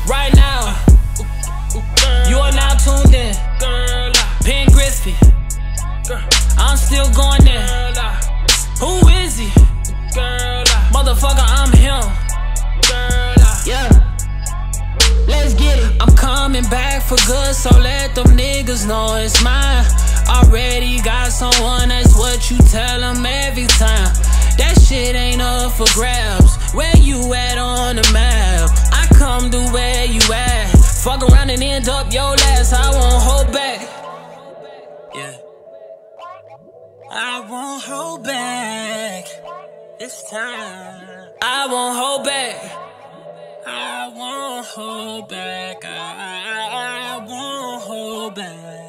right now. You are now tuned in. Pen Griffey. I'm still going there. Who is he? Motherfucker, I'm him. Yeah. Let's get it. I'm coming back for good, so let them niggas know it's mine. Already got someone, that's what you tell them every time. That shit ain't up for grabs. Where you at on the map? I come to where you at. Fuck around and end up your last. I won't hold back. Yeah. I won't hold back. This time I won't hold back. I won't hold back. I won't hold back.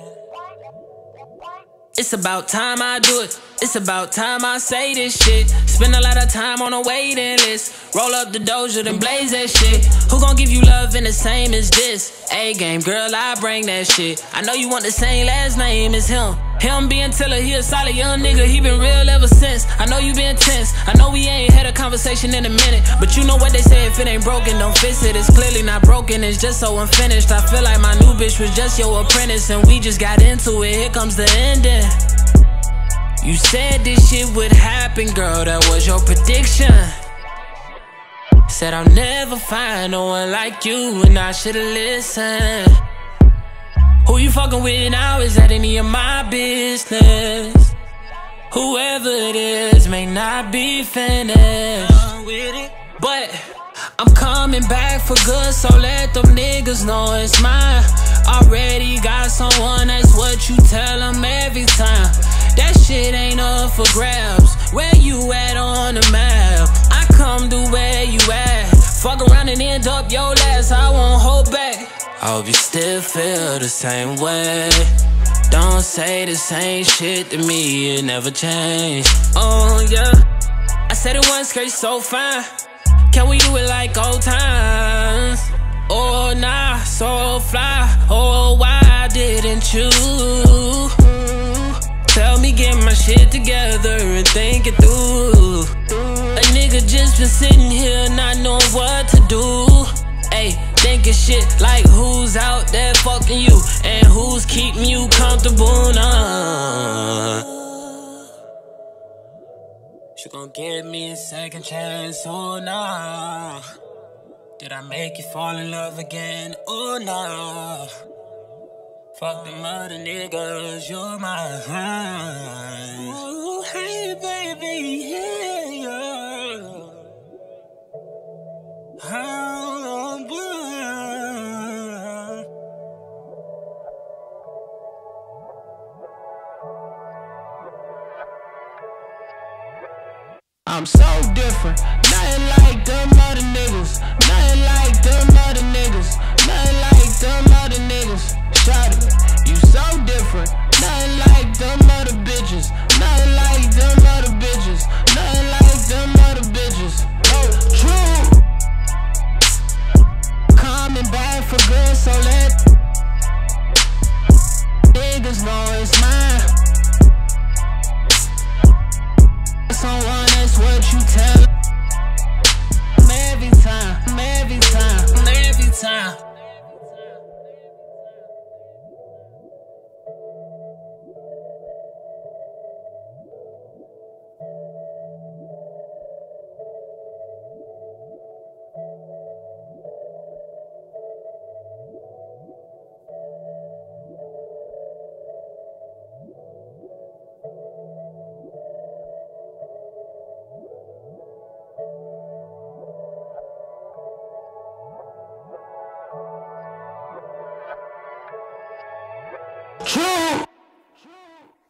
It's about time I do it. It's about time I say this shit. Spend a lot of time on a waiting list. Roll up the doja, then blaze that shit. Who gon' give you love in the same as this? A-game, girl, I bring that shit. I know you want the same last name as him. Him being Tiller, he a solid young nigga. He been real ever since. I know you been tense. I know we ain't had a conversation in a minute, but you know what they say, if it ain't broken, don't fix it. It's clearly not broken, it's just so unfinished. I feel like my new bitch was just your apprentice, and we just got into it. Here comes the ending. You said this shit would happen, girl, that was your prediction. Said I'll never find no one like you, and I should've listened. Who you fucking with now, is that any of my business? Whoever it is may not be finished, but I'm coming back for good, so let them niggas know it's mine. Already got someone, that's what you tell them every time. That shit ain't up for grabs. Where you at on the map? I come to where you at. Fuck around and end up your last. I won't hold back. I hope you still feel the same way. Don't say the same shit to me, it never changed. Oh yeah, I said it once, girl, you so fine. Can we do it like old times? Oh nah, so fly. Oh, why didn't you? Tell me, get my shit together and think it through. A nigga just been sitting here not knowing what to do. Ayy, thinking shit like who's out there fucking you and who's keeping you comfortable now. She gon' give me a second chance, oh nah. Did I make you fall in love again, oh nah. Fuck them other niggas, you're mine. Oh, hey baby, yeah. I'm so different, nothing like them other niggas. Nothing like them other niggas. Nothing like them other niggas. Shout it, you so different, nothing like them other bitches. Nothing like them other bitches. Nothing like them other bitches. No, true. Coming back for good, so let